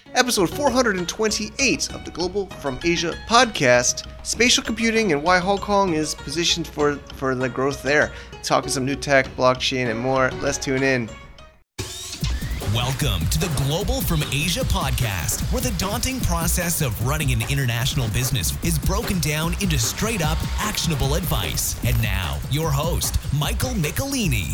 episode 428 of the Global from Asia podcast. Spatial computing and why Hong Kong is positioned for the growth there. Talking some new tech, blockchain, and more. Let's tune in. Welcome to the Global from Asia podcast, where the daunting process of running an international business is broken down into straight-up, actionable advice. And now, your host, Michael Michelini.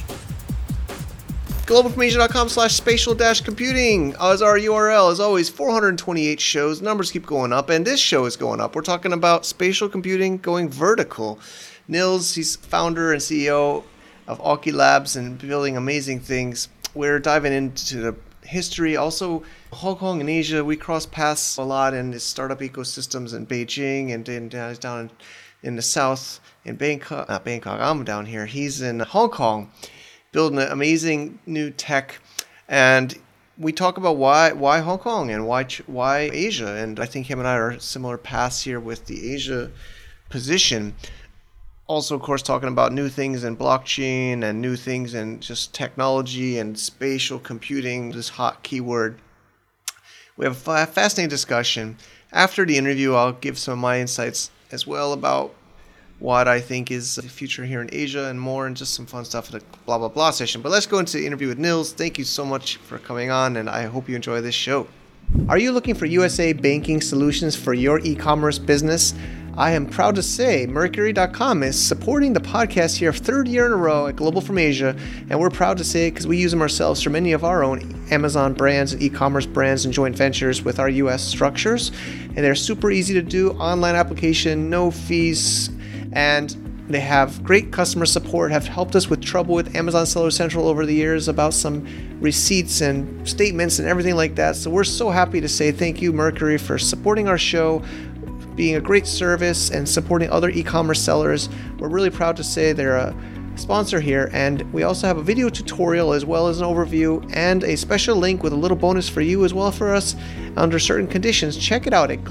globalfromasia.com/spatial-computing is our URL. As always, 428 shows. Numbers keep going up, and this show is going up. We're talking about spatial computing going vertical. Nils, he's founder and CEO of Aukey Labs and building amazing things. We're diving into the history. Also, Hong Kong and Asia, we cross paths a lot in the startup ecosystems in Beijing and down in the south in Bangkok. Not Bangkok, I'm down here. He's in Hong Kong, building an amazing new tech. And we talk about why Hong Kong and why Asia. And I think him and I are similar paths here with the Asia position. Also, of course, talking about new things in blockchain and new things in just technology and spatial computing, this hot keyword. We have a fascinating discussion. After the interview, I'll give some of my insights as well about what I think is the future here in Asia and more, and just some fun stuff at the blah, blah, blah session. But let's go into the interview with Nils. Thank you so much for coming on, and I hope you enjoy this show. Are you looking for USA banking solutions for your e-commerce business? I am proud to say Mercury.com is supporting the podcast here, third year in a row at Global from Asia, and we're proud to say it because we use them ourselves for many of our own Amazon brands and e-commerce brands and joint ventures with our US structures, and they're super easy to do, online application, no fees, and they have great customer support, have helped us with trouble with Amazon Seller Central over the years about some receipts and statements and everything like that. So we're so happy to say thank you, Mercury, for supporting our show, being a great service, and supporting other e-commerce sellers. We're really proud to say they're a sponsor here, and we also have a video tutorial as well as an overview and a special link with a little bonus for you as well for us under certain conditions. Check it out at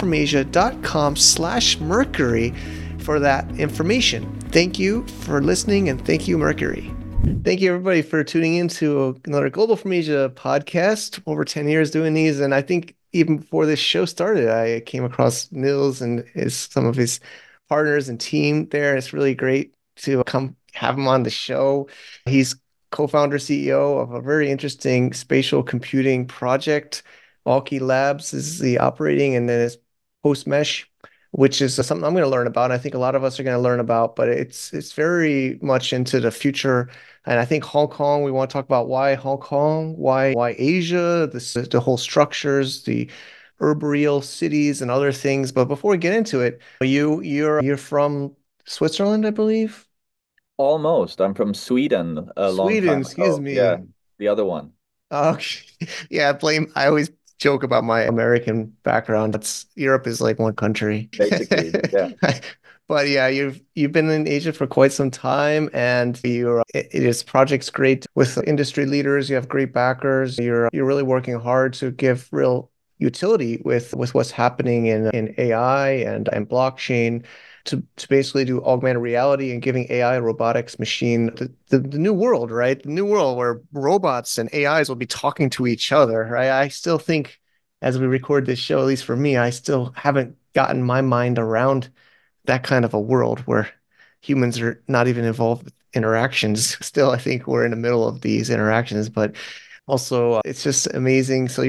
globalfromasia.com/Mercury for that information. Thank you for listening, and thank you, Mercury. Thank you, everybody, for tuning in to another Global from Asia podcast. Over 10 years doing these, and I think even before this show started, I came across Nils and some of his partners and team there. It's really great to come have him on the show. He's co-founder, CEO of a very interesting spatial computing project. Aukey Labs is the operating, and then it's PostMesh, which is something I'm going to learn about. And I think a lot of us are going to learn about, but it's very much into the future. And I think Hong Kong, we want to talk about why Hong Kong, why Asia, the whole structures, the arboreal cities and other things. But before we get into it, you're from Switzerland, I believe? Almost. I'm from Sweden a long Sweden, time excuse ago. me. Yeah, the other one. Okay. Yeah, I always joke about my American background. Europe is like one country. Basically, yeah. But yeah, you've been in Asia for quite some time, and project's great with industry leaders. You have great backers. You're really working hard to give real utility with what's happening in AI and blockchain to basically do augmented reality and giving AI robotics machine the new world, right? The new world where robots and AIs will be talking to each other, right? I still think as we record this show, at least for me, I still haven't gotten my mind around that kind of a world where humans are not even involved with interactions. Still, I think we're in the middle of these interactions, but also it's just amazing. So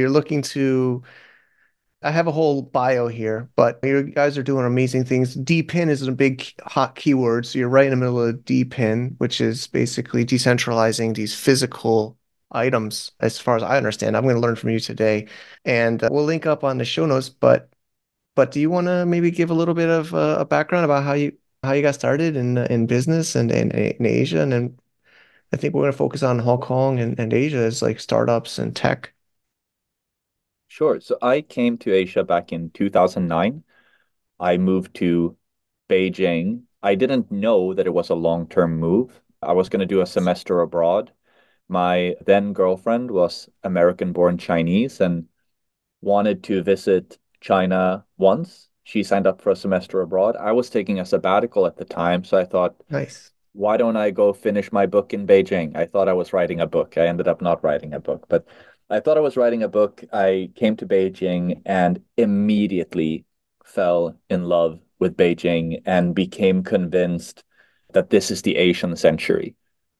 I have a whole bio here, but you guys are doing amazing things. DePIN is a big hot keyword. So you're right in the middle of DePIN, which is basically decentralizing these physical items, as far as I understand. I'm going to learn from you today, and we'll link up on the show notes. But do you want to maybe give a little bit of a background about how you got started in business and in Asia, and then I think we're going to focus on Hong Kong and Asia as like startups and tech. Sure. So I came to Asia back in 2009. I moved to Beijing. I didn't know that it was a long-term move. I was going to do a semester abroad. My then girlfriend was American-born Chinese and wanted to visit China once. She signed up for a semester abroad. I was taking a sabbatical at the time, so I thought, Nice. why don't I go finish my book in Beijing? I thought I was writing a book. I ended up not writing a book, but I thought I was writing a book. I came to Beijing and immediately fell in love with Beijing and became convinced that this is the Asian century.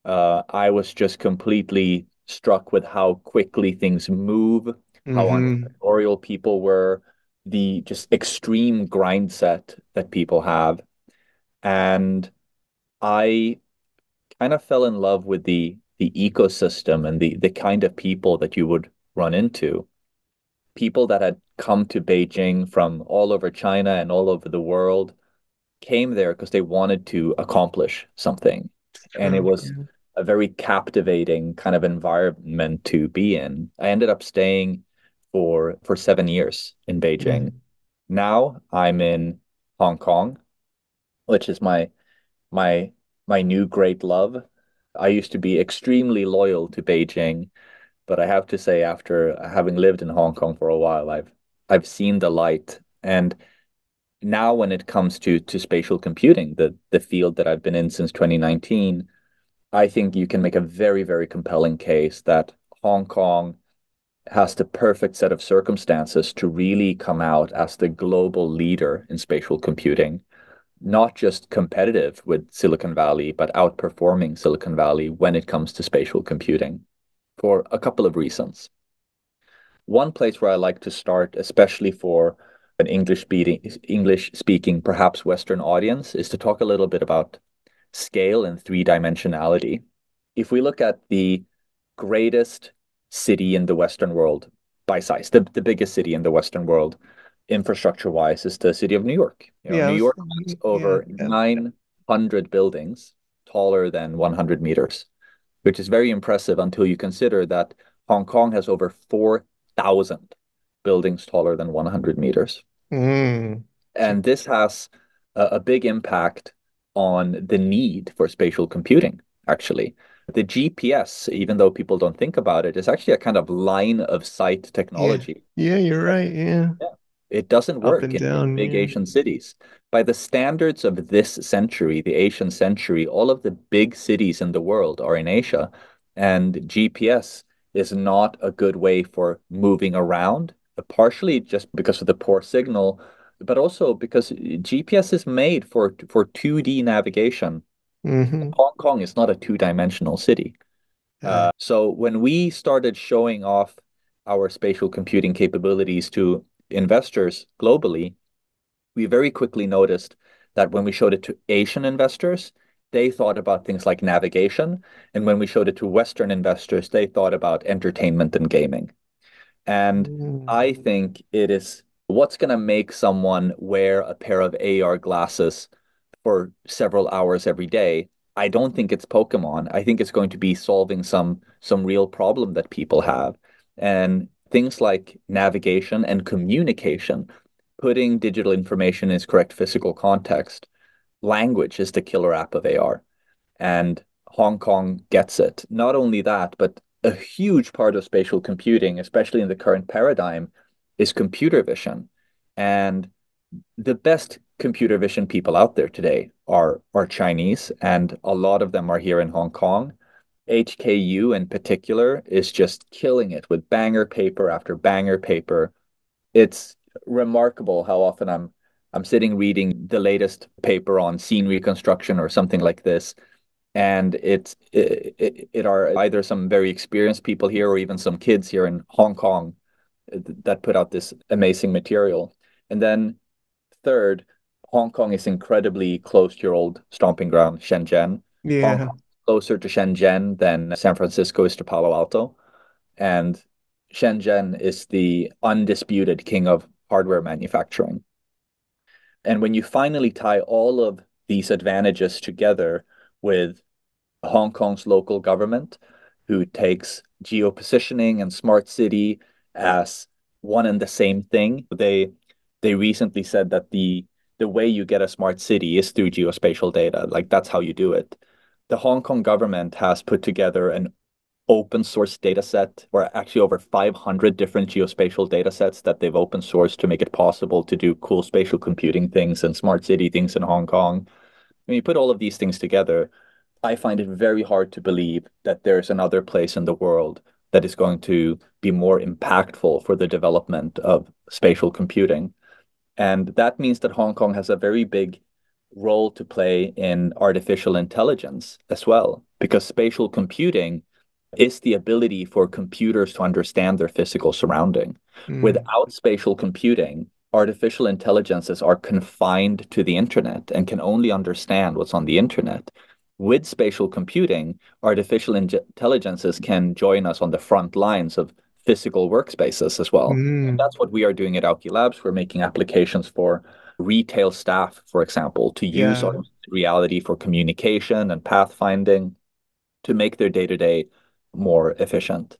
I was just completely struck with how quickly things move, how Mm-hmm. entrepreneurial people were, the just extreme grind set that people have. And I kind of fell in love with the ecosystem and the kind of people that you would run into. People that had come to Beijing from all over China and all over the world came there because they wanted to accomplish something. And it True. was Yeah. a very captivating kind of environment to be in. I ended up staying for 7 years in Beijing. Mm. Now I'm in Hong Kong, which is my my new great love. I used to be extremely loyal to Beijing, but I have to say, after having lived in Hong Kong for a while, I've seen the light. And now when it comes to spatial computing, the field that I've been in since 2019, I think you can make a very, very compelling case that Hong Kong has the perfect set of circumstances to really come out as the global leader in spatial computing, not just competitive with Silicon Valley, but outperforming Silicon Valley when it comes to spatial computing for a couple of reasons. One place where I like to start, especially for an English speaking, perhaps Western audience, is to talk a little bit about scale and three dimensionality. If we look at the greatest city in the Western world by size, the biggest city in the Western world, infrastructure wise, is the city of New York. Yeah, I New was York has thinking, yeah, over yeah. 900 buildings taller than 100 meters, which is very impressive until you consider that Hong Kong has over 4,000 buildings taller than 100 meters. Mm. And this has a big impact on the need for spatial computing, actually. The GPS, even though people don't think about it, is actually a kind of line of sight Yeah. technology. Yeah, you're right. Yeah. Yeah. It doesn't Up work and in down. big Yeah. Asian cities. By the standards of this century, the Asian century, all of the big cities in the world are in Asia, and GPS is not a good way for moving around, partially just because of the poor signal, but also because GPS is made for 2D navigation. Mm-hmm. Hong Kong is not a two-dimensional city. So when we started showing off our spatial computing capabilities to investors globally, we very quickly noticed that when we showed it to Asian investors, they thought about things like navigation. And when we showed it to Western investors, they thought about entertainment and gaming. And Mm. I think it is what's going to make someone wear a pair of AR glasses for several hours every day. I don't think it's Pokemon. I think it's going to be solving some real problem that people have. And things like navigation and communication, putting digital information in its correct physical context. Language is the killer app of AR, and Hong Kong gets it. Not only that, but a huge part of spatial computing, especially in the current paradigm, is computer vision. And the best computer vision people out there today are Chinese, and a lot of them are here in Hong Kong. HKU in particular is just killing it with banger paper after banger paper. It's remarkable how often I'm sitting reading the latest paper on scene reconstruction or something like this, and it are either some very experienced people here or even some kids here in Hong Kong that put out this amazing material. And then third, Hong Kong is incredibly close to your old stomping ground, Shenzhen. Hong Yeah. Kong is closer to Shenzhen than San Francisco is to Palo Alto. And Shenzhen is the undisputed king of hardware manufacturing. And when you finally tie all of these advantages together with Hong Kong's local government, who takes geopositioning and smart city as one and the same thing. They recently said that the way you get a smart city is through geospatial data. Like that's how you do it. The Hong Kong government has put together an open source data set, or actually over 500 different geospatial data sets that they've open sourced to make it possible to do cool spatial computing things and smart city things in Hong Kong. When you put all of these things together, I find it very hard to believe that there's another place in the world that is going to be more impactful for the development of spatial computing. And that means that Hong Kong has a very big role to play in artificial intelligence as well, because spatial computing is the ability for computers to understand their physical surrounding. Mm. Without spatial computing, artificial intelligences are confined to the internet and can only understand what's on the internet. With spatial computing, artificial intelligences can join us on the front lines of physical workspaces as well. And Mm. that's what we are doing at Alki Labs. We're making applications for retail staff, for example, to use Yeah. augmented reality for communication and pathfinding to make their day-to-day more efficient.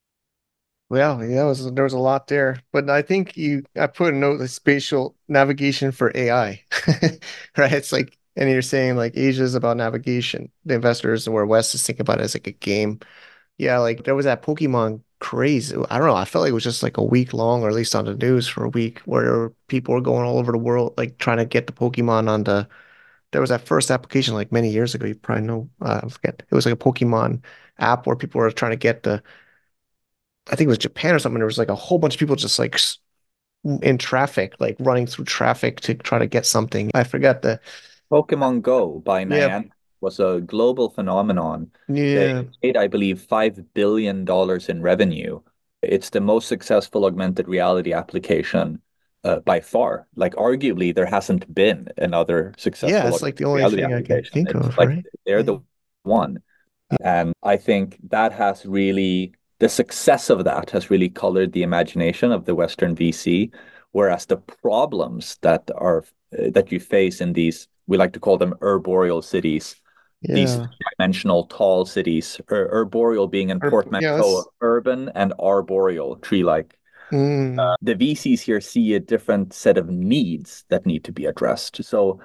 Well, yeah, there was a lot there, but I think I put a note the spatial navigation for AI, right? It's like, and you're saying like Asia is about navigation, the investors, and where West is thinking about it as like a game. Yeah, like there was that Pokemon craze. I don't know. I felt like it was just like a week long, or at least on the news for a week, where people were going all over the world, like trying to get the Pokemon on the. There was that first application like many years ago. You probably know. I forget. It was like a Pokemon app where people were trying to get the. I think it was Japan or something. There was like a whole bunch of people just like in traffic, like running through traffic to try to get something. I forgot the. Pokemon Go by Yeah, Niantic was a global phenomenon. They yeah, made, I believe, $5 billion in revenue. It's the most successful augmented reality application by far. Like, arguably, there hasn't been another yeah. successful It's like the augmented only reality thing I can application. think It's of, like right? they're Yeah. the one. And I think that has really, the success of that has really colored the imagination of the Western VC, whereas the problems that you face in these, we like to call them arboreal cities, these Yeah. dimensional tall cities, arboreal being in Yeah, portmanteau of urban and arboreal, tree-like. mm, The VCs here see a different set of needs that need to be addressed. So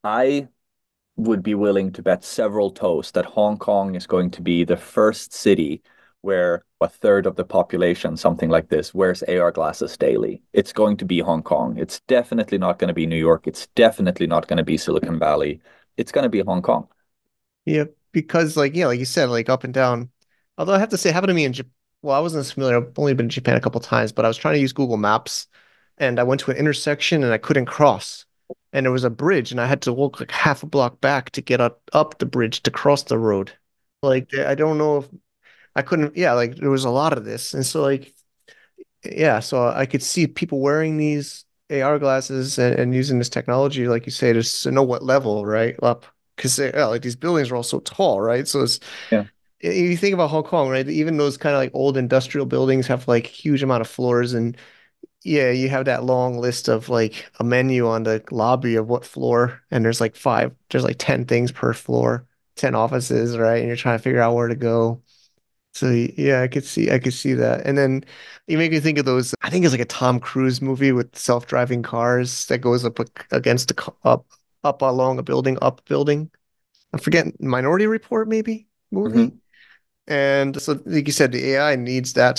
I would be willing to bet several toes that Hong Kong is going to be the first city where a third of the population, something like this, wears AR glasses daily. It's going to be Hong Kong. It's definitely not going to be New York. It's definitely not going to be Silicon Valley. It's going to be Hong Kong. yeah, because like yeah, like you said, like up and down. Although I have to say, it happened to me in Japan. Well, I wasn't as familiar. I've only been to Japan a couple times, but I was trying to use Google Maps, and I went to an intersection and I couldn't cross, and there was a bridge, and I had to walk like half a block back to get up the bridge to cross the road. Like I don't know if I couldn't. Yeah, like there was a lot of this, and so like yeah, so I could see people wearing these AR glasses and using this technology, like you say, to know what level, right? Up, because yeah, like these buildings are all so tall, right? So it's Yeah. you think about Hong Kong, right? Even those kind of like old industrial buildings have like huge amount of floors, and yeah, you have that long list of like a menu on the lobby of what floor, and there's like 10 things per floor, 10 offices, right? And you're trying to figure out where to go. So yeah, I could see that. And then you make me think of those. I think it's like a Tom Cruise movie with self-driving cars that goes against up along a building, up building. I forget Minority Report maybe movie. Mhm. And so like you said, the AI needs that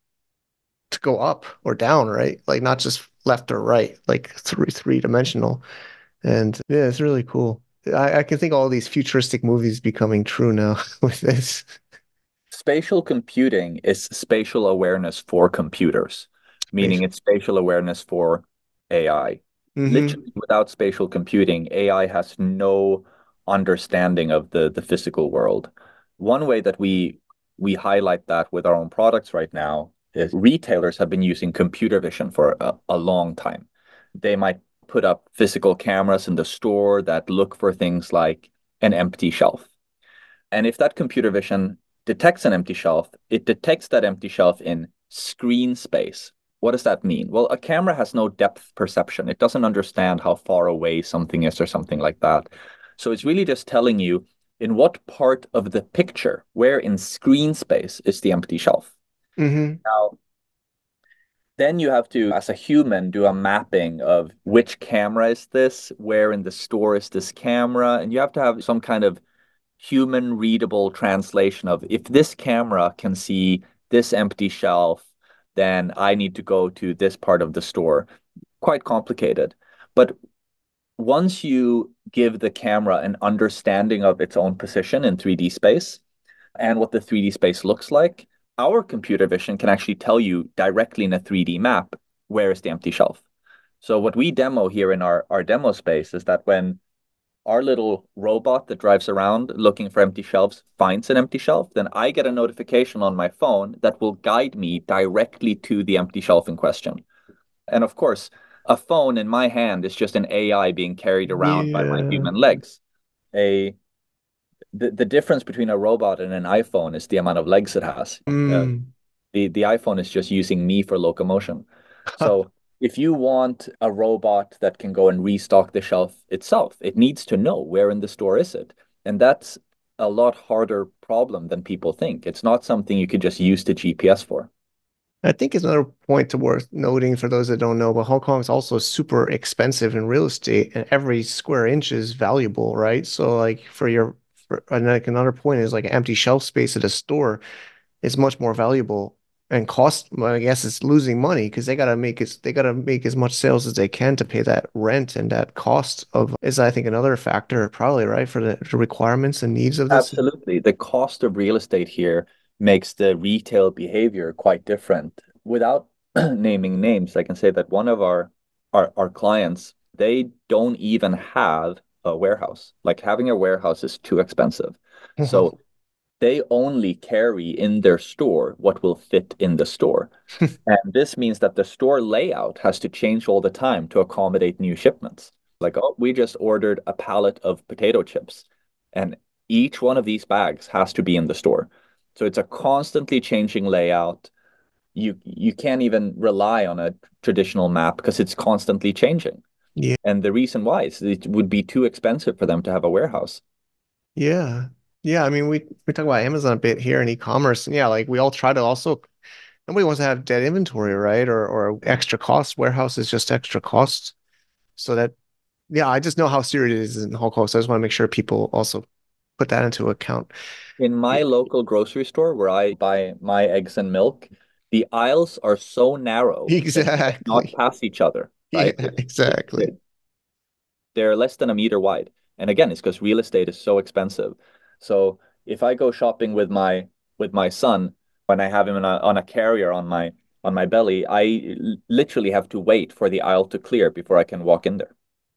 to go up or down, right? Like not just left or right, like three dimensional. And yeah, it's really cool. I can think all these futuristic movies becoming true now with this. Spatial computing is spatial awareness for computers, meaning Space. it's spatial awareness for AI. Mm-hmm. Literally, without spatial computing, AI has no understanding of the physical world. One way that we highlight that with our own products right now is retailers have been using computer vision for a long time. They might put up physical cameras in the store that look for things like an empty shelf. And if that computer vision detects an empty shelf, it detects that empty shelf in screen space. What does that mean? Well, a camera has no depth perception. It doesn't understand how far away something is or something like that. So it's really just telling you in what part of the picture, where in screen space is the empty shelf. Mm-hmm. Now, then you have to, as a human, do a mapping of which camera is this, where in the store is this camera, and you have to have some kind of human readable translation of if this camera can see this empty shelf, then I need to go to this part of the store. Quite complicated. But once you give the camera an understanding of its own position in 3D space and what the 3D space looks like, our computer vision can actually tell you directly in a 3D map where is the empty shelf. So what we demo here in our demo space is that when our little robot that drives around looking for empty shelves finds an empty shelf, then I get a notification on my phone that will guide me directly to the empty shelf in question. And of course, a phone in my hand is just an AI being carried around by my Yeah. human legs. A the difference between a robot and an iPhone is the amount of legs it has. Mm. The iPhone is just using me for locomotion. So if you want a robot that can go and restock the shelf itself, it needs to know where in the store is it. And that's a lot harder problem than people think. It's not something you could just use the GPS for. I think it's another point to worth noting for those that don't know, but Hong Kong is also super expensive in real estate, and every square inch is valuable, right? So, like and like another point is like empty shelf space at a store is much more valuable and cost. Well, I guess it's losing money because they gotta make as much sales as they can to pay that rent, and that cost of is I think another factor probably right for the requirements and needs of this. Absolutely. The cost of real estate here makes the retail behavior quite different. Without naming names, I can say that one of our clients, they don't even have a warehouse. Like having a warehouse is too expensive. So they only carry in their store what will fit in the store. And this means that the store layout has to change all the time to accommodate new shipments. Like, oh, we just ordered a pallet of potato chips, and each one of these bags has to be in the store. So it's a constantly changing layout. You can't even rely on a traditional map because it's constantly changing. Yeah. And the reason why is it would be too expensive for them to have a warehouse. Yeah. Yeah. I mean, we talk about Amazon a bit here in e-commerce. And yeah, like we all try to also, nobody wants to have dead inventory, right? Or extra costs. Warehouse is just extra costs. So that, yeah, I just know how serious it is in Hong Kong. So I just want to make sure people also put that into account. In my Yeah, local grocery store where I buy my eggs and milk, the aisles are so narrow that they cannot exactly. pass each other, Yeah, right? exactly. They're less than a meter wide. And again, it's because real estate is so expensive. So if I go shopping with my son, when I have him on a carrier on my belly, literally have to wait for the aisle to clear before I can walk in there.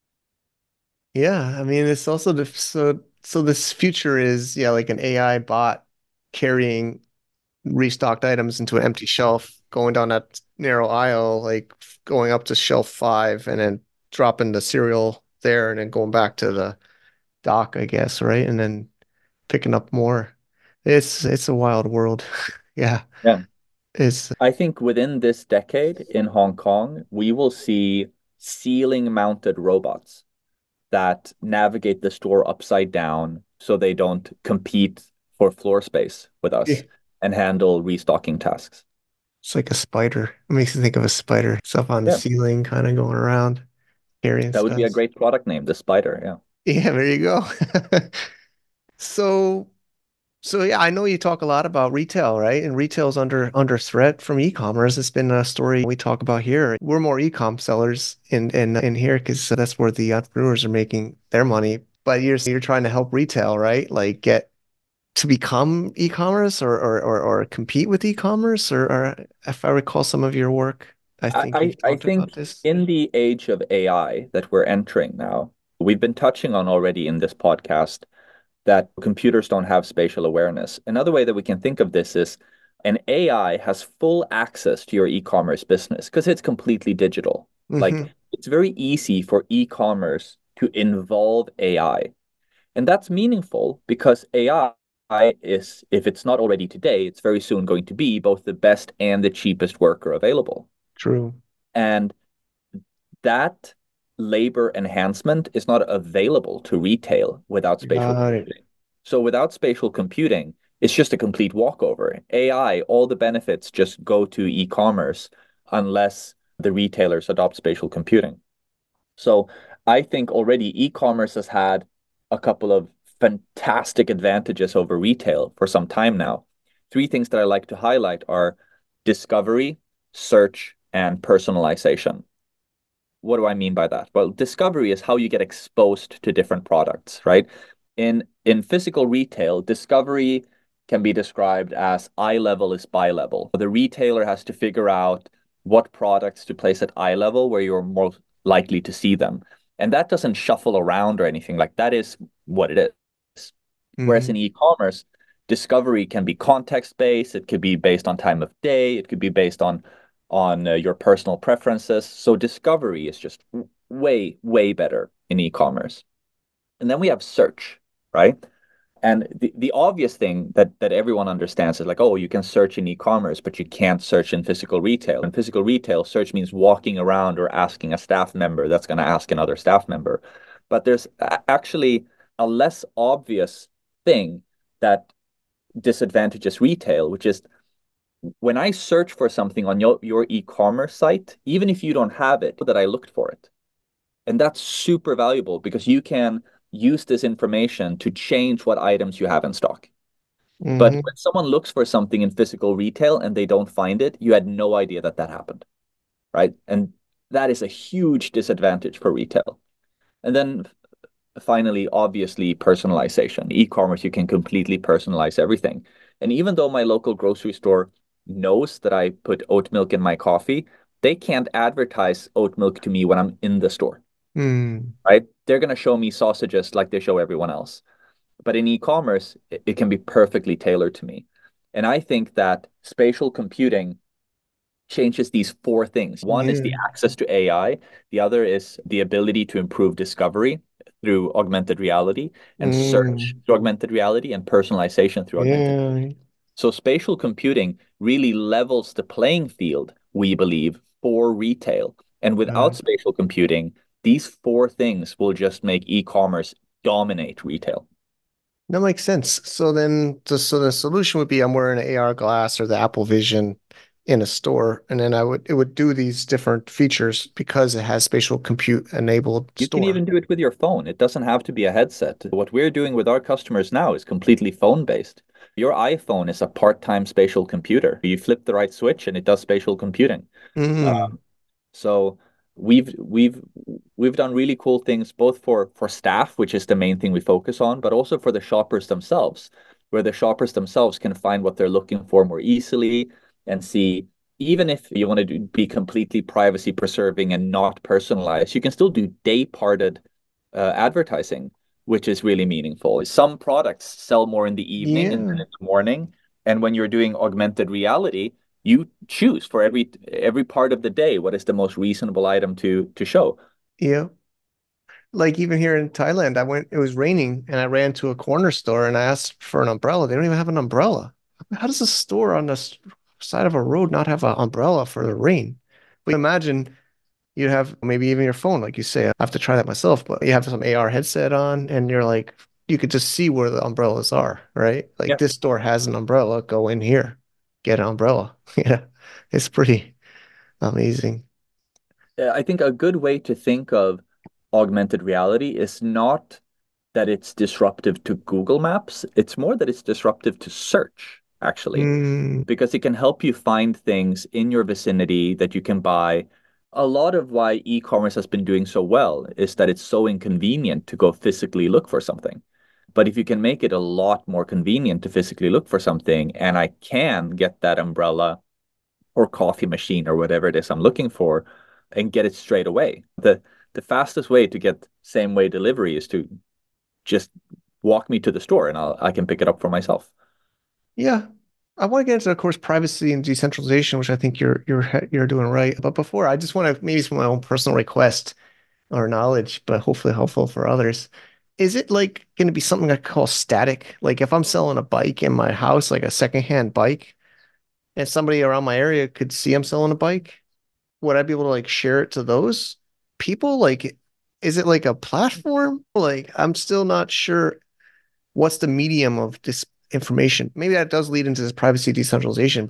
Yeah, I mean, it's also so this future is yeah, like an AI bot carrying restocked items into an empty shelf, going down that narrow aisle, like going up to shelf five and then dropping the cereal there and then going back to the dock, I guess, right? And then picking up more. It's a wild world. Yeah. Yeah. It's I think within this decade in Hong Kong, we will see ceiling mounted robots that navigate the store upside down so they don't compete for floor space with us it's and handle restocking tasks. like a spider. It makes you think of a spider. It's up on the Yeah, ceiling, kind of going around, carrying that would be stuff. a great product name, the Spider. Yeah. Yeah, there you go. So So yeah, I know you talk a lot about retail, right? And retail's under threat from e-commerce. It's been a story we talk about here. We're more e-com sellers in here because that's where the entrepreneurs are making their money. But you're trying to help retail, right? Like get to become e-commerce or compete with e-commerce or if I recall some of your work, I think you've I talked about think this. in the age of AI that we're entering now, we've been touching on already in this podcast that computers don't have spatial awareness. Another way that we can think of this is an AI has full access to your e-commerce business because it's completely digital. Like Hmm. it's very easy for e-commerce to involve AI. And that's meaningful because AI is, if it's not already today, it's very soon going to be both the best and the cheapest worker available. True. And that labor enhancement is not available to retail without spatial Got it. computing. So without spatial computing, it's just a complete walkover. AI, all the benefits just go to e-commerce unless the retailers adopt spatial computing. So I think already e-commerce has had a couple of fantastic advantages over retail for some time now. Three things that I like to highlight are discovery, search, and personalization. What do I mean by that? Well, discovery is how you get exposed to different products, right? In physical retail, discovery can be described as eye level is buy level. The retailer has to figure out what products to place at eye level where you're more likely to see them. And that doesn't shuffle around or anything. Like that is what it is. Whereas in Hmm. e-commerce, discovery can be context based. It could be based on time of day. It could be based on your personal preferences. So discovery is just way better in e-commerce. And then we have search, right? And the obvious thing that everyone understands is like, oh, you can search in e-commerce, but you can't search in physical retail. In physical retail, search means walking around or asking a staff member that's going to ask another staff member. But there's actually a less obvious thing that disadvantages retail, which is when I search for something on your e-commerce site, even if you don't have it, that I looked for it. And that's super valuable because you can use this information to change what items you have in stock. But Hmm. when someone looks for something in physical retail and they don't find it, you had no idea that that happened, right? And that is a huge disadvantage for retail. And then finally, obviously, personalization. E-commerce, you can completely personalize everything. And even though my local grocery store knows that I put oat milk in my coffee, they can't advertise oat milk to me when I'm in the store, Hmm. right? They're going to show me sausages like they show everyone else. But in e-commerce, it can be perfectly tailored to me. And I think that spatial computing changes these four things. One is the Yeah. access to AI, the other is the ability to improve discovery through augmented reality, and search Mm. through augmented reality, and personalization through augmented. Yeah. So spatial computing really levels the playing field, we believe, for retail. And without Uh, spatial computing, these four things will just make e-commerce dominate retail. that makes sense. So then, so the solution would be I'm wearing an AR glass or the Apple Vision in a store, and then it would do these different features because it has spatial compute enabled You can store. even do it with your phone. It doesn't have to be a headset. What we're doing with our customers now is completely phone-based. Your iPhone is a part-time spatial computer. You flip the right switch and it does spatial computing. Mm. So we've done really cool things both for staff, which is the main thing we focus on, but also for the shoppers themselves, where the shoppers themselves can find what they're looking for more easily and see. Even if you want to be completely privacy preserving and not personalized, you can still do day parted advertising, which is really meaningful. Some products sell more in the evening and Yeah. in the morning. And when you're doing augmented reality, you choose for every part of the day what is the most reasonable item to show. Yeah. Like even here in Thailand, it was raining and I ran to a corner store and I asked for an umbrella. They don't even have an umbrella. How does a store on the side of a road not have an umbrella for the rain? But imagine you have maybe even your phone, like you say. I have to try that myself, but you have some AR headset on and you're like, you could just see where the umbrellas are, right? Like Yeah. this store has an umbrella, go in here, get an umbrella. Yeah, it's pretty amazing. I think a good way to think of augmented reality is not that it's disruptive to Google Maps, it's more that it's disruptive to search, actually, Mm, because it can help you find things in your vicinity that you can buy. A lot of why e-commerce has been doing so well is that it's so inconvenient to go physically look for something. But if you can make it a lot more convenient to physically look for something, and I can get that umbrella or coffee machine or whatever it is I'm looking for and get it straight away. The fastest way to get same way delivery is to just walk me to the store and I can pick it up for myself. yeah. I want to get into, of course, privacy and decentralization, which I think you're doing right. But before, I just want to maybe some of my own personal request or knowledge, but hopefully helpful for others. Is it like going to be something I call static? Like if I'm selling a bike in my house, like a secondhand bike, and somebody around my area could see I'm selling a bike, would I be able to like share it to those people? Like, is it like a platform? Like, I'm still not sure what's the medium of this information. Maybe that does lead into this privacy decentralization, but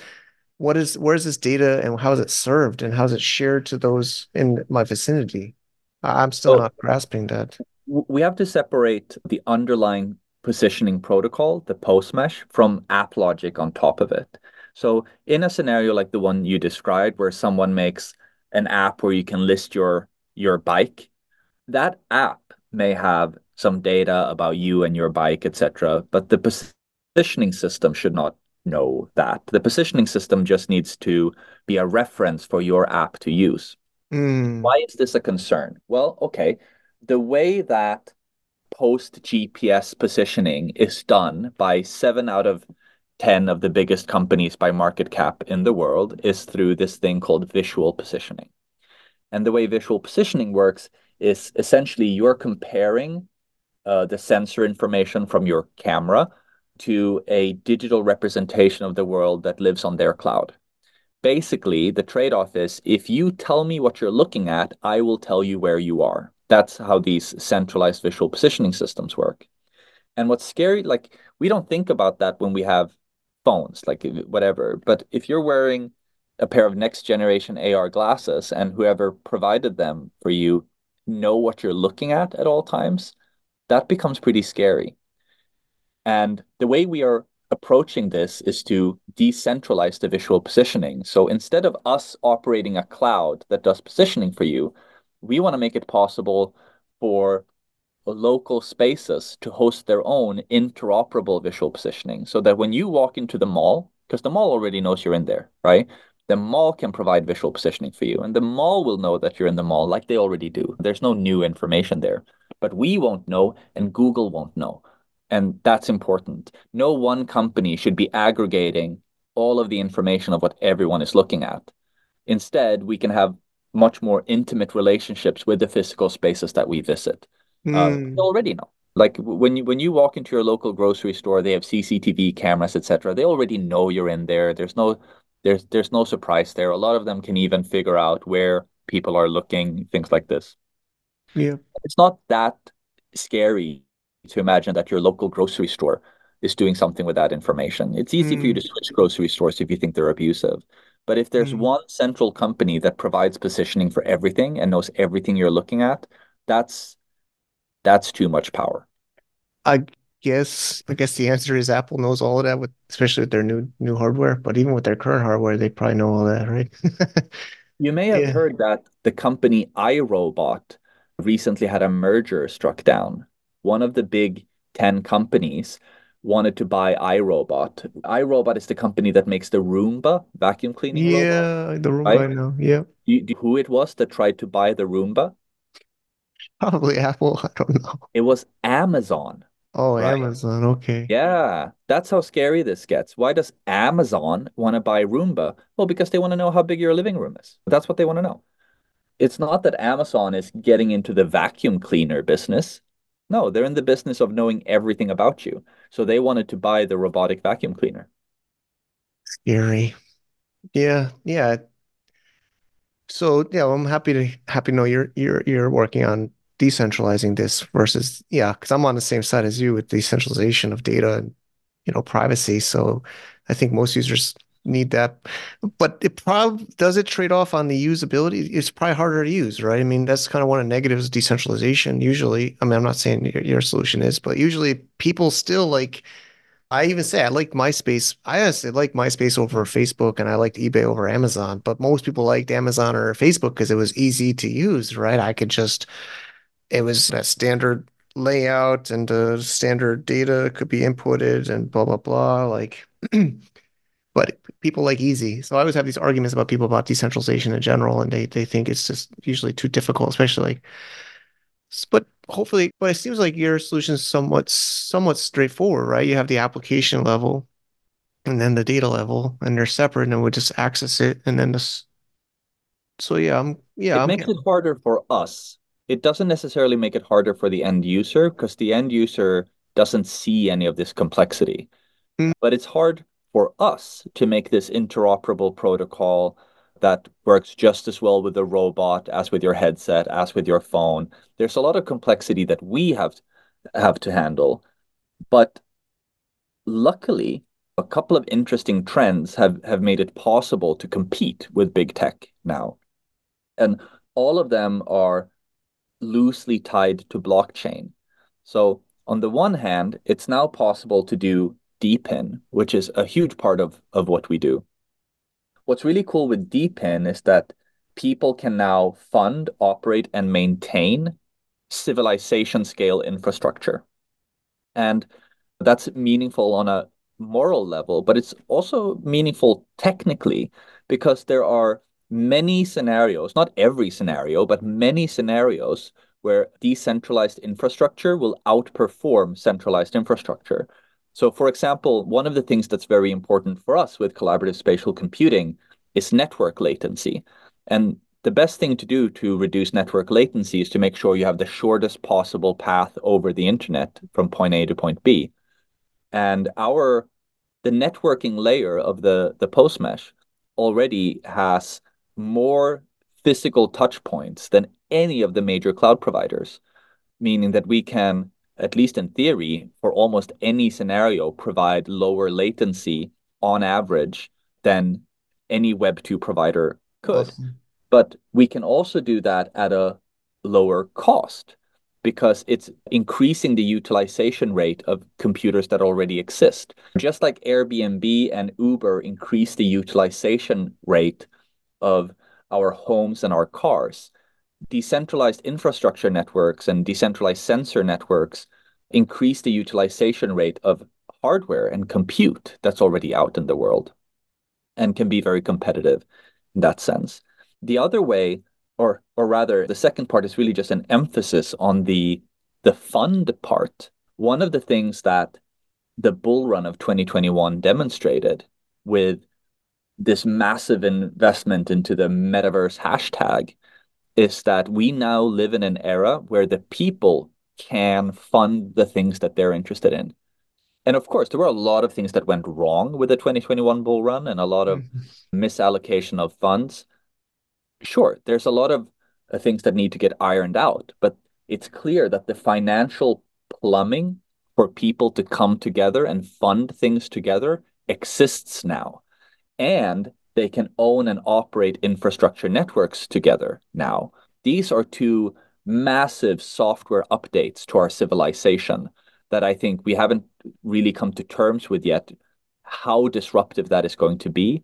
where's this data and how is it served and how is it shared to those in my vicinity? I'm still So not grasping that. we have to separate the underlying positioning protocol, the post mesh, from app logic on top of it. So in a scenario like the one you described, where someone makes an app where you can list your bike, that app may have some data about you and your bike, etc. But the positioning system should not know that. The positioning system just needs to be a reference for your app to use. Mm. Why is this a concern? Well, okay, the way that post GPS positioning is done by 7 out of 10 of the biggest companies by market cap in the world is through this thing called visual positioning. And the way visual positioning works is essentially you're comparing the sensor information from your camera to a digital representation of the world that lives on their cloud. Basically, the trade-off is if you tell me what you're looking at, I will tell you where you are. That's how these centralized visual positioning systems work. And what's scary, like we don't think about that when we have phones, like whatever. But if you're wearing a pair of next generation AR glasses and whoever provided them for you know what you're looking at all times, that becomes pretty scary. And the way we are approaching this is to decentralize the visual positioning. So instead of us operating a cloud that does positioning for you, we want to make it possible for local spaces to host their own interoperable visual positioning so that when you walk into the mall, because the mall already knows you're in there, right? The mall can provide visual positioning for you, and the mall will know that you're in the mall like they already do. There's no new information there, but we won't know, and Google won't know. And that's important. No one company should be aggregating all of the information of what everyone is looking at. Instead, we can have much more intimate relationships with the physical spaces that we visit. They Mm. already know. Like when you walk into your local grocery store, they have CCTV cameras, etc. They already know you're in there. There's no surprise there. A lot of them can even figure out where people are looking, things like this. Yeah. It's not that scary to imagine that your local grocery store is doing something with that information. It's easy for you to Mm. switch grocery stores if you think they're abusive. But if there's Mm. one central company that provides positioning for everything and knows everything you're looking at, that's that's too much power. I I guess the answer is Apple knows all of that with especially with their new hardware, but even with their current hardware, they probably know all that, right? You may have Yeah. heard that the company iRobot recently had a merger struck down. One of the big 10 companies wanted to buy iRobot. iRobot is the company that makes the Roomba vacuum cleaning robot, Yeah, the Roomba, right? I know. Yeah. Who it was that tried to buy the Roomba? Probably Apple. I don't know. It was Amazon, Oh, right? Amazon. Okay. Yeah, that's how scary this gets. Why does Amazon want to buy Roomba? Well, because they want to know how big your living room is. That's what they want to know. It's not that Amazon is getting into the vacuum cleaner business. No, they're in the business of knowing everything about you. So they wanted to buy the robotic vacuum cleaner. Scary. Yeah. Yeah. So yeah, well, I'm happy to know you're working on decentralizing this versus yeah, because I'm on the same side as you with decentralization of data and privacy. So I think most users need that, but it probably does it trade off on the usability. It's probably harder to use, right? I mean, that's kind of one of the negatives of decentralization. Usually, I mean, I'm not saying your solution is, but usually people still like I even say I like MySpace. I honestly like MySpace over Facebook and I liked eBay over Amazon, but most people liked Amazon or Facebook because it was easy to use, right? It was a standard layout and standard data could be inputted and blah, blah, blah. Like, but people like easy. So I always have these arguments about people about decentralization in general, and they think it's just usually too difficult, especially like, but hopefully, but it seems like your solution is somewhat straightforward, right? You have the application level and then the data level, and they're separate, and we just access it, and then this. So It makes it harder for us. It doesn't necessarily make it harder for the end user because the end user doesn't see any of this complexity. mm, But it's hard for us to make this interoperable protocol that works just as well with a robot as with your headset, as with your phone. There's a lot of complexity that we have to handle. But luckily, a couple of interesting trends have made it possible to compete with big tech now. And all of them are loosely tied to blockchain. So on the one hand, it's now possible to do DePIN, which is a huge part of what we do. What's really cool with DePIN is that people can now fund, operate, and maintain civilization scale infrastructure. And that's meaningful on a moral level, but it's also meaningful technically because there are many scenarios, not every scenario, but many scenarios where decentralized infrastructure will outperform centralized infrastructure. So, for example, one of the things that's very important for us with collaborative spatial computing is network latency. And the best thing to do to reduce network latency is to make sure you have the shortest possible path over the internet from point A to point B. And the networking layer of the post mesh already has more physical touch points than any of the major cloud providers, meaning that we can, at least in theory, for almost any scenario, provide lower latency on average than any Web2 provider could. Awesome. But we can also do that at a lower cost because it's increasing the utilization rate of computers that already exist. Just like Airbnb and Uber increase the utilization rate of our homes and our cars, decentralized infrastructure networks and decentralized sensor networks increase the utilization rate of hardware and compute that's already out in the world and can be very competitive in that sense. The other way, or rather, the second part is really just an emphasis on the fund part. One of the things that the bull run of 2021 demonstrated with this massive investment into the metaverse hashtag is that we now live in an era where the people can fund the things that they're interested in. And of course, there were a lot of things that went wrong with the 2021 bull run and a lot of misallocation of funds. Sure, there's a lot of things that need to get ironed out, but it's clear that the financial plumbing for people to come together and fund things together exists now. And they can own and operate infrastructure networks together now. These are two massive software updates to our civilization that I think we haven't really come to terms with yet, how disruptive that is going to be.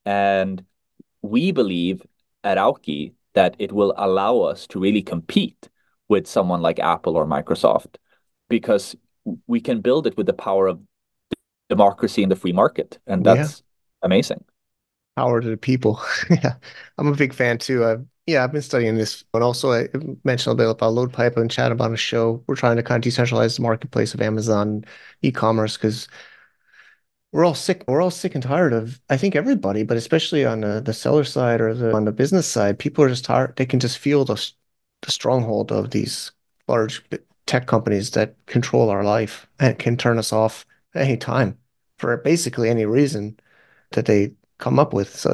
And we believe at Aukey that it will allow us to really compete with someone like Apple or Microsoft because we can build it with the power of democracy in the free market. And that's amazing. Power to the people. Yeah, I'm a big fan too. I've been studying this, and also I mentioned a bit about LoadPipe and chat about a show. We're trying to kind of decentralize the marketplace of Amazon e-commerce because we're all sick. We're all sick and tired of, I think, everybody, but especially on the seller side or on the business side, people are just tired. They can just feel the stronghold of these large tech companies that control our life and can turn us off at any time for basically any reason that they come up with. So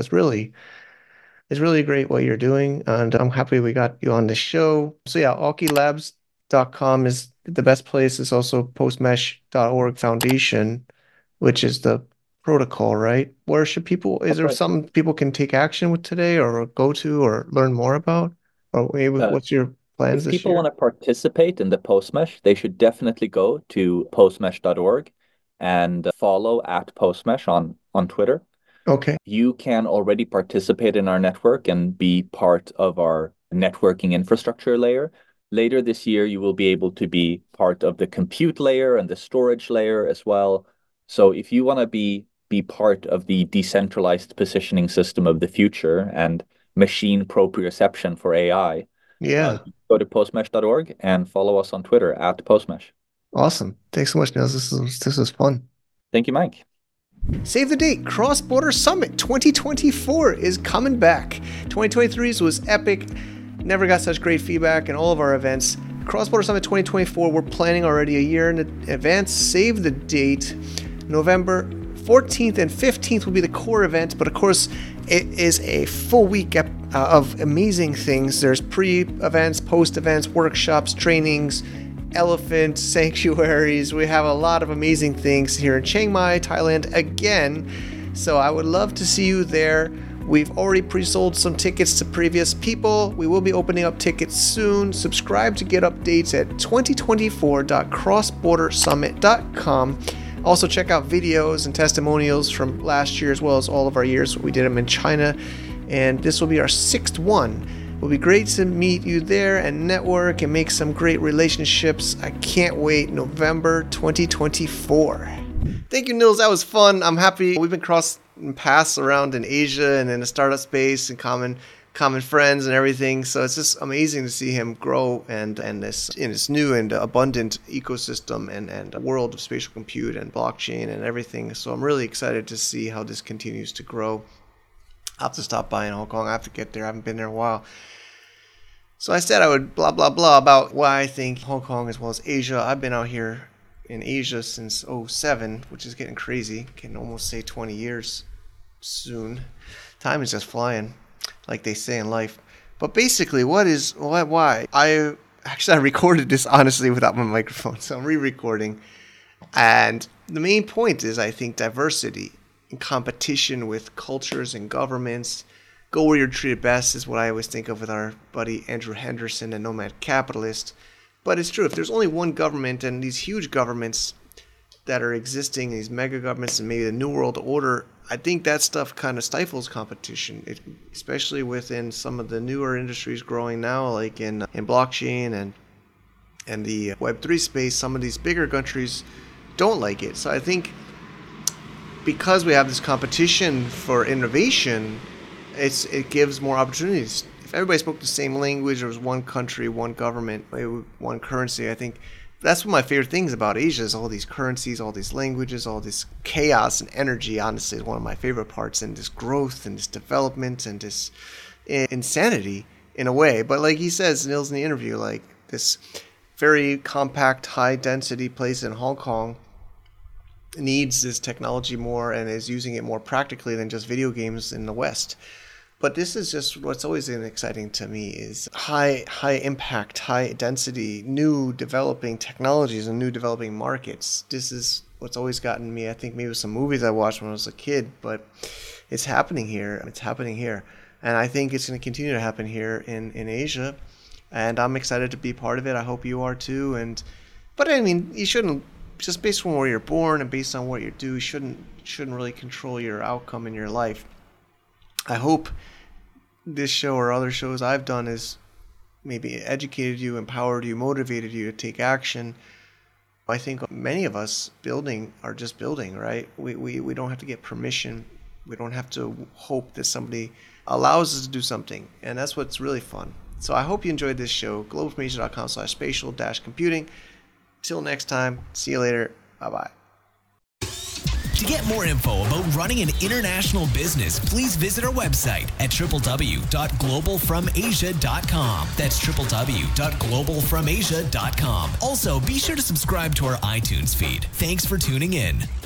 it's really great what you're doing, and I'm happy we got you on the show. So yeah, aukilabs.com is the best place. It's also postmesh.org Foundation, which is the protocol, right? Where should people, is there something people can take action with today or go to or learn more about? Or maybe what's your plans this year? If people want to participate in the Postmesh, they should definitely go to postmesh.org and follow at Postmesh on Twitter. Okay. You can already participate in our network and be part of our networking infrastructure layer. Later this year, you will be able to be part of the compute layer and the storage layer as well. So if you want to be part of the decentralized positioning system of the future and machine proprioception for AI, go to postmesh.org and follow us on Twitter at Postmesh. Awesome. Thanks so much, Niels. This was fun. Thank you, Mike. Save the date. Cross Border Summit 2024 is coming back. 2023's was epic. Never got such great feedback in all of our events. Cross Border Summit 2024, we're planning already a year in advance. Save the date. November 14th and 15th will be the core event, but of course, it is a full week of amazing things. There's pre-events, post-events, workshops, trainings, elephant sanctuaries. We have a lot of amazing things here in Chiang Mai, Thailand again. So I would love to see you there. We've already pre-sold some tickets to previous people. We will be opening up tickets soon. Subscribe to get updates at 2024.crossbordersummit.com. Also check out videos and testimonials from last year as well as all of our years. We did them in China, and this will be our 6th one. It will be great to meet you there and network and make some great relationships. I can't wait. November 2024. Thank you, Nils. That was fun. I'm happy we've been crossing paths around in Asia and in the startup space and common friends and everything. So it's just amazing to see him grow and this in this new and abundant ecosystem and world of spatial compute and blockchain and everything. So I'm really excited to see how this continues to grow. I'll have to stop by in Hong Kong. I have to get there. I haven't been there in a while. So I said I would blah, blah, blah about why I think Hong Kong as well as Asia. I've been out here in Asia since 2007, which is getting crazy. Can almost say 20 years soon. Time is just flying, like they say in life. But basically, why? I recorded this honestly without my microphone, so I'm re-recording. And the main point is, I think, diversity in competition with cultures and governments. Go where you're treated best is what I always think of with our buddy Andrew Henderson and Nomad Capitalist. But it's true, if there's only one government and these huge governments that are existing, these mega governments and maybe the New World Order, I think that stuff kind of stifles competition, especially within some of the newer industries growing now, like in blockchain and the Web3 space. Some of these bigger countries don't like it. So I think because we have this competition for innovation, it gives more opportunities. If everybody spoke the same language, there was one country, one government, one currency, I think that's one of my favorite things about Asia is all these currencies, all these languages, all this chaos and energy, honestly, is one of my favorite parts, and this growth and this development and this insanity in a way. But like he says, Nils, in the interview, like this very compact, high-density place in Hong Kong needs this technology more and is using it more practically than just video games in the West. But this is just what's always been exciting to me is high impact, high density, new developing technologies and new developing markets. This is what's always gotten me. I think maybe some movies I watched when I was a kid, but it's happening here. It's happening here. And I think it's going to continue to happen here in Asia. And I'm excited to be part of it. I hope you are too. But I mean, you shouldn't, just based on where you're born and based on what you do, you shouldn't really control your outcome in your life. I hope this show or other shows I've done is maybe educated you, empowered you, motivated you to take action. I think many of us are just building, right? We don't have to get permission. We don't have to hope that somebody allows us to do something. And that's what's really fun. So I hope you enjoyed this show. globalfromasia.com/spatial-computing. Till next time, see you later. Bye-bye. To get more info about running an international business, please visit our website at www.globalfromasia.com. That's www.globalfromasia.com. Also, be sure to subscribe to our iTunes feed. Thanks for tuning in.